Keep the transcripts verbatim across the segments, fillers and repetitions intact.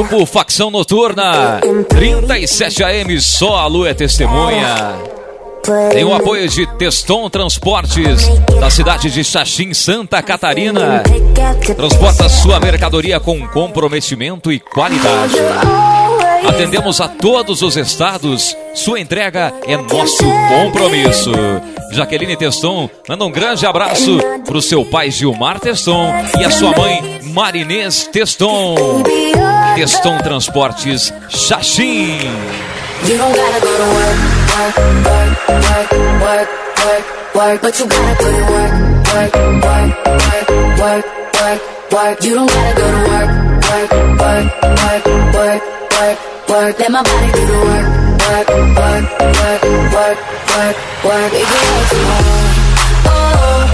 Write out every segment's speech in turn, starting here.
Grupo Facção Noturna, trinta e sete A M, só a lua é testemunha. Tem o apoio de Teston Transportes, da cidade de Xaxim, Santa Catarina. Transporta sua mercadoria com comprometimento e qualidade. Atendemos a todos os estados, sua entrega é nosso compromisso. Jaqueline Teston manda um grande abraço para o seu pai Gilmar Teston e a sua mãe Marinês Teston. Teston Transportes Xaxim. You don't gotta go to work, work, work, work, work, work, work, but you gotta put in work, work, work, work, work, work, work. You don't gotta go to work, work, work, work, work, work, work. Let my body do the work, work, work, work, work, work, work. We can work from home, oh,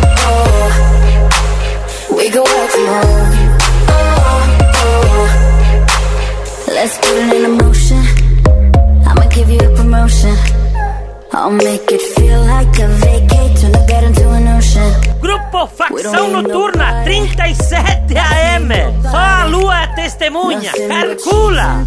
oh. We can work from home, oh, oh. Let's put it in motion. I'ma give you a promotion. I'll make it feel like a vacate. Turn the bed into an ocean. Grupo Facção Noturna, trinta e sete A M. Só a lua é testemunha. Calcula.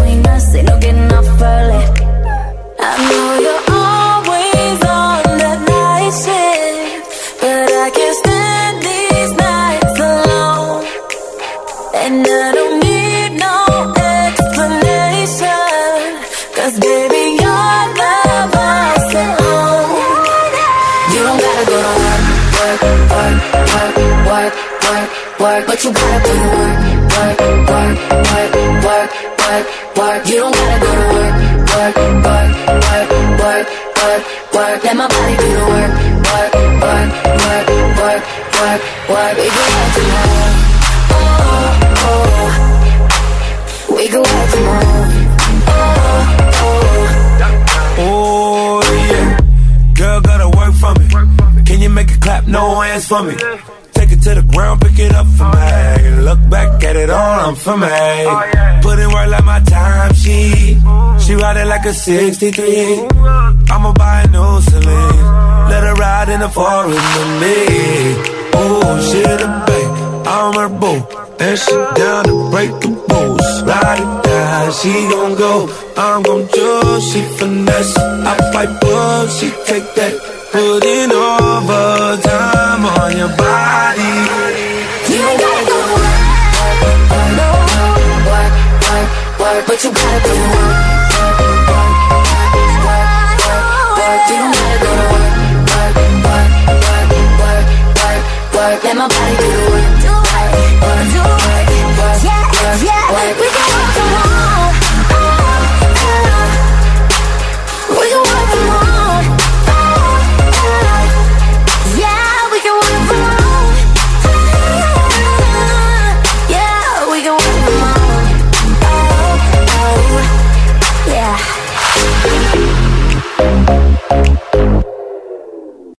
I know you're always on that night shift, but I can't stand these nights alone. And I don't need no explanation, 'cause baby, your love I sit on. You don't gotta go to work, work, work, work, work, work, work, but you gotta put in work, work, work, work, work, work, work. You don't gotta go to work, work, work, work, work, work, work. Let my body do the work, work, work, work, work, work, work. We can work from home, oh, oh. We can work from home, oh, oh. Oh yeah, girl gotta work for me. Can you make it clap? No hands for me. Take it to the ground, pick it up for me. Look back at it all, I'm for me. Put in work like my time sheet. She ride it like a sixty-three. I'ma buy a new Celine. Let her ride in the forest with me. Oh, she the babe, I'm her boo. And she down to break the rules. Ride it down, she gon' go. I'm gon' choose, she finesse. I fight up, she take that. Put in overtime on your body. You ain't gotta go to work, work, work, no. work, work, work, but you gotta put in work, work, work, work, work, work. You don't gotta go to work, work, work, work, work, work, work. Let my body do the work, work, work, work, work, work, yeah, work. We can work from home, oh, oh. We can work from home, oh, oh. Yeah, we can work from home, yeah, we can work from home.